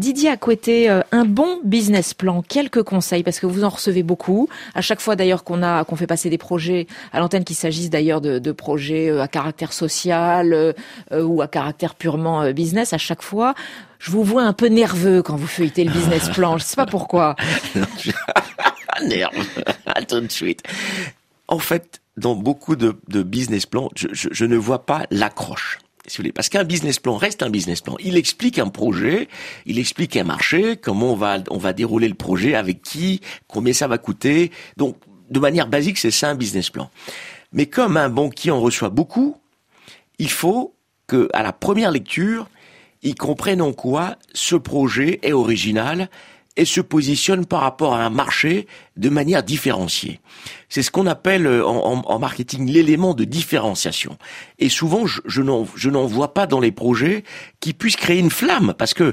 Didier Acquetté, un bon business plan, quelques conseils, parce que vous en recevez beaucoup. À chaque fois d'ailleurs qu'on fait passer des projets à l'antenne, qu'il s'agisse d'ailleurs de projets à caractère social ou à caractère purement business, à chaque fois, je vous vois un peu nerveux quand vous feuilletez le business plan. Je sais pas pourquoi. Nerve, tout de suite. En fait, dans beaucoup de business plans, je ne vois pas l'accroche. Si vous voulez, parce qu'un business plan reste un business plan. Il explique un projet, il explique un marché, comment on va dérouler le projet, avec qui, combien ça va coûter. Donc, de manière basique, c'est ça un business plan. Mais comme un banquier en reçoit beaucoup, il faut que, à la première lecture, il comprenne en quoi ce projet est original et se positionne par rapport à un marché de manière différenciée. C'est ce qu'on appelle en marketing l'élément de différenciation. Et souvent, je n'en vois pas dans les projets qui puissent créer une flamme, parce que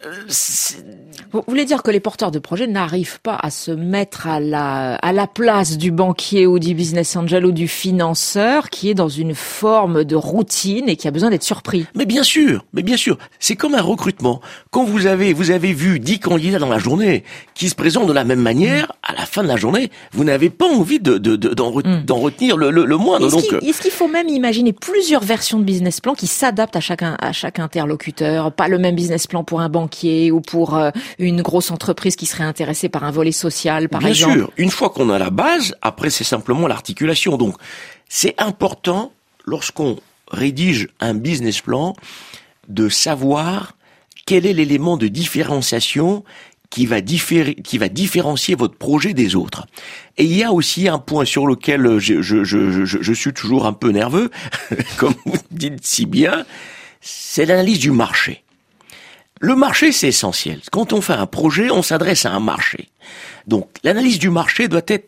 vous voulez dire que les porteurs de projets n'arrivent pas à se mettre à la place du banquier ou du business angel ou du financeur qui est dans une forme de routine et qui a besoin d'être surpris. Mais bien sûr. C'est comme un recrutement. Quand vous avez vu 10 candidats dans la journée qui se présentent de la même manière, à la fin de la journée, vous n'avez pas envie d'en retenir le moindre. Est-ce qu'il faut même imaginer plusieurs versions de business plan qui s'adaptent à chaque interlocuteur? Pas le même business plan pour un banquier ou pour une grosse entreprise qui serait intéressée par un volet social, par exemple. Bien sûr. Une fois qu'on a la base, après c'est simplement l'articulation. Donc, c'est important, lorsqu'on rédige un business plan, de savoir quel est l'élément de différenciation qui va différencier votre projet des autres. Et il y a aussi un point sur lequel je suis toujours un peu nerveux, comme vous dites si bien, c'est l'analyse du marché. Le marché, c'est essentiel. Quand on fait un projet, on s'adresse à un marché. Donc, l'analyse du marché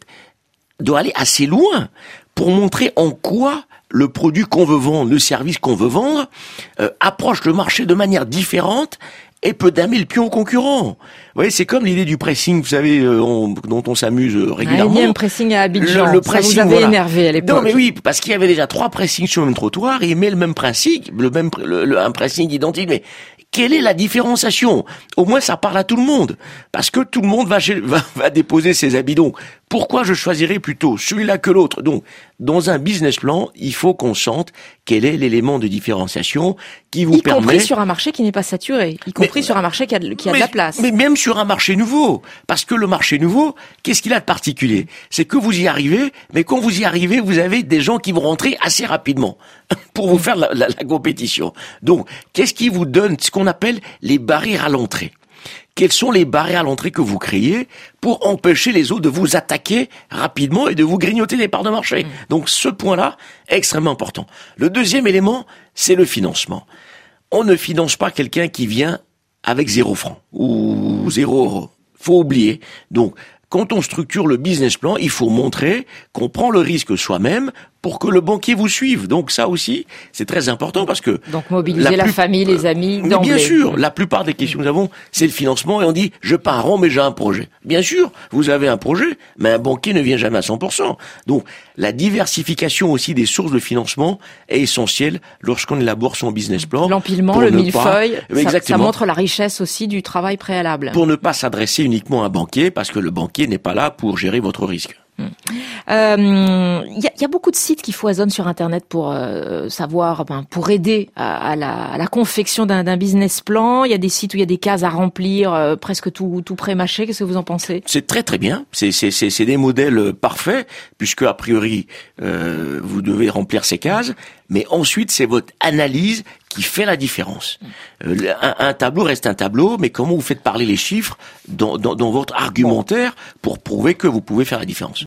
doit aller assez loin pour montrer en quoi le produit qu'on veut vendre, le service qu'on veut vendre, approche le marché de manière différente et peut damer le pion aux concurrents. Vous voyez, c'est comme l'idée du pressing, vous savez, dont on s'amuse régulièrement. Il y a un pressing à Abidjan, le pressing, ça vous avait énervé à l'époque. Non, mais oui, parce qu'il y avait déjà 3 pressings sur le même trottoir, et il met le même pressing, un pressing identique, mais quelle est la différenciation? Au moins, ça parle à tout le monde. Parce que tout le monde va déposer ses habits. Donc, pourquoi je choisirais plutôt celui-là que l'autre? Donc, dans un business plan, il faut qu'on sente quel est l'élément de différenciation qui vous permet... Y compris sur un marché qui n'est pas saturé. Y compris sur un marché qui a de la place. Mais même sur un marché nouveau. Parce que le marché nouveau, qu'est-ce qu'il a de particulier? C'est que vous y arrivez, mais quand vous y arrivez, vous avez des gens qui vont rentrer assez rapidement pour vous faire la compétition. Donc, qu'est-ce qui vous donne ce qu'on appelle les barrières à l'entrée? Quelles sont les barrières à l'entrée que vous créez pour empêcher les autres de vous attaquer rapidement et de vous grignoter des parts de marché? Donc ce point-là est extrêmement important. Le deuxième élément, c'est le financement. On ne finance pas quelqu'un qui vient avec 0 francs ou 0 euros. Faut oublier. Donc, quand on structure le business plan, il faut montrer qu'on prend le risque soi-même pour que le banquier vous suive. Donc ça aussi, c'est très important parce que... Donc mobiliser la famille, les amis, d'emblée. Bien sûr, la plupart des questions que nous avons, c'est le financement et on dit, je pars rond mais j'ai un projet. Bien sûr, vous avez un projet, mais un banquier ne vient jamais à 100%. Donc la diversification aussi des sources de financement est essentielle lorsqu'on élabore son business plan. L'empilement, le millefeuille, ça montre la richesse aussi du travail préalable. Pour ne pas s'adresser uniquement à un banquier, parce que le banquier n'est pas là pour gérer votre risque. Y a beaucoup de sites qui foisonnent sur Internet pour pour aider à la confection d'un business plan. Il y a des sites où il y a des cases à remplir, presque tout pré-mâché. Qu'est-ce que vous en pensez? C'est très très bien. C'est des modèles parfaits puisque a priori vous devez remplir ces cases, mais ensuite c'est votre analyse qui fait la différence. Un tableau reste un tableau, mais comment vous faites parler les chiffres dans votre argumentaire pour prouver que vous pouvez faire la différence?